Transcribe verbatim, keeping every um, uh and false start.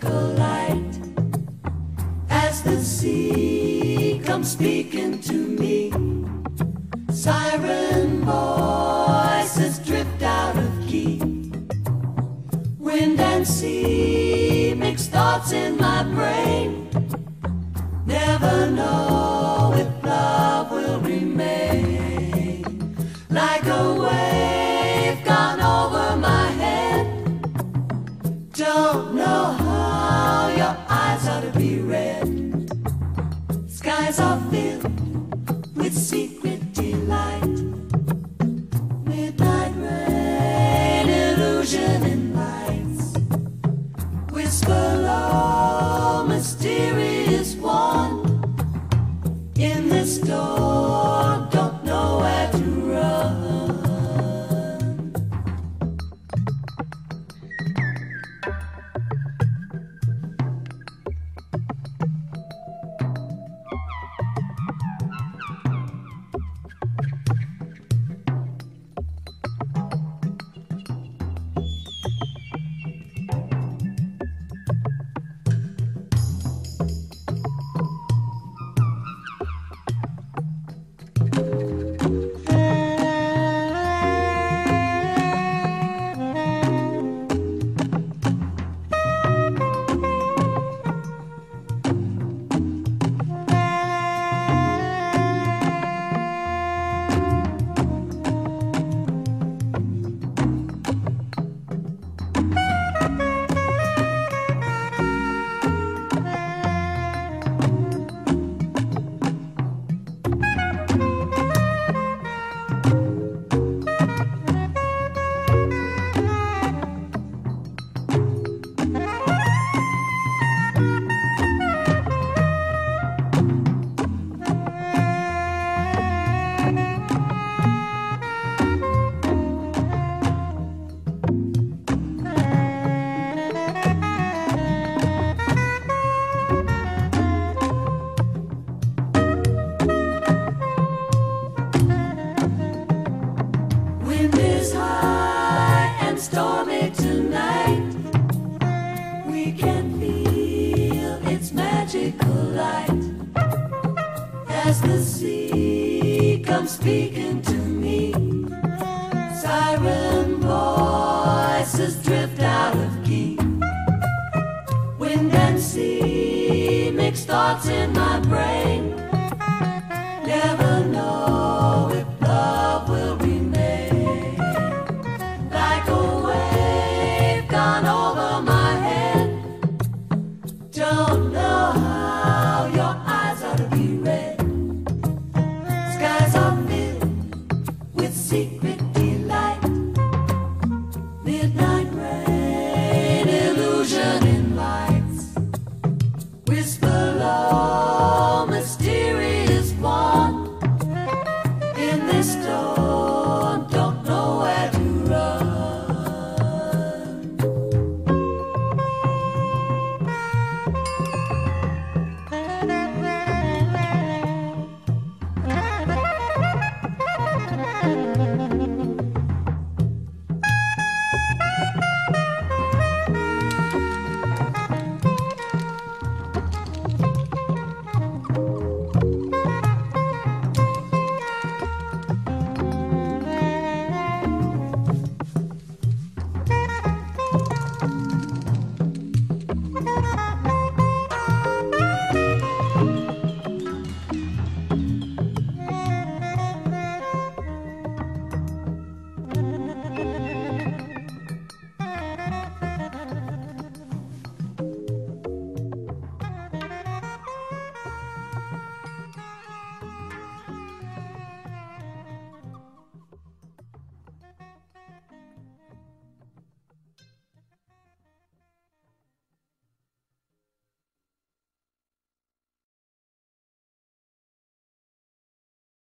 magical light. As the sea comes speaking to me, siren voices drift out of key. Wind and sea mix thoughts in my brain. Never know if love will remain. Like a wave gone over my head. Don't know how your eyes ought to be red. Skies are filled with secret delight. Midnight rain, illusion and lights. Whisper low, mysterious one. In this storm, don't know where to run. Wind is high and stormy tonight. We can feel its magical light. As the sea comes speaking to me, siren voices drift out of key. Wind and sea mix thoughts in my brain. Never know if love will remain. Like a wave gone over my head. Don't know how your eyes ought to be red. Skies are filled with secret delight. Midnight rain, illusion in lights. Whisper